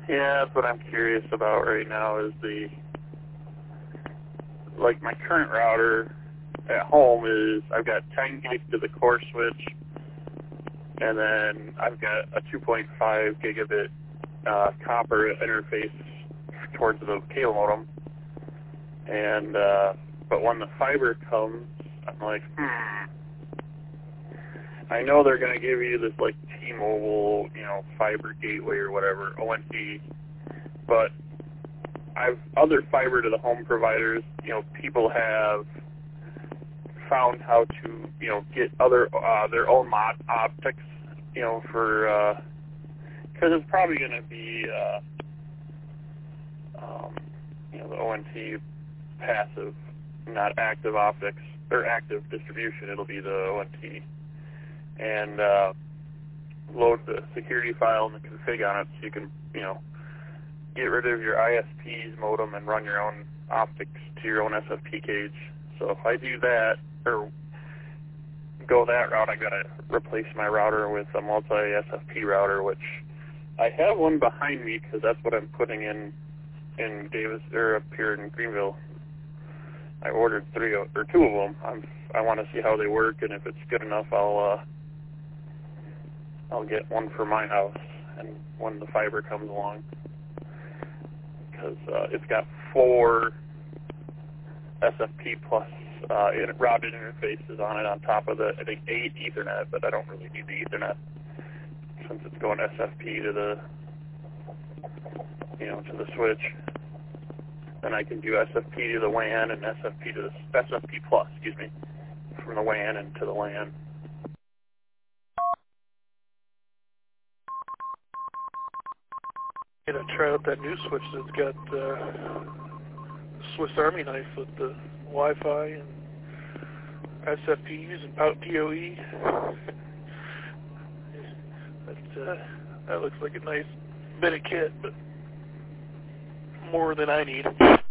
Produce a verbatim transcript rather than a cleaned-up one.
Yeah, that's what I'm curious about right now is the, like my current router at home is, I've got ten gig to the core switch, and then I've got a two point five gigabit uh, copper interface towards the cable modem. And, uh, but when the fiber comes, I'm like, hmm. I know they're going to give you this, like, T-Mobile, you know, fiber gateway or whatever, O N T, but I've, other fiber to the home providers, you know, people have found how to, you know, get other, uh, their own mod optics, you know, for, because uh, it's probably going to be, uh, um, you know, the O N T passive, not active optics, or active distribution. It'll be the O N T. And uh, load the security file and the config on it so you can, you know, get rid of your I S P's modem and run your own optics to your own S F P cage. So if I do that, or go that route, I got to replace my router with a multi-S F P router, which I have one behind me because that's what I'm putting in in Davis, or up here in Greenville. I ordered three or two of them. I'm, I want to see how they work, and if it's good enough, I'll uh, I'll get one for my house, and when the fiber comes along, because uh, it's got four S F P plus uh, routed interfaces on it on top of the, I think, eight Ethernet, but I don't really need the Ethernet since it's going S F P to the, you know, to the switch. Then I can do S F P to the W A N and S F P to the S F P plus, excuse me, from the W A N and to the LAN. You know, try out that new switch that's got uh, Swiss Army knife with the Wi-Fi and S F Ps and P O E. That, uh, that looks like a nice bit of kit, but more than I need.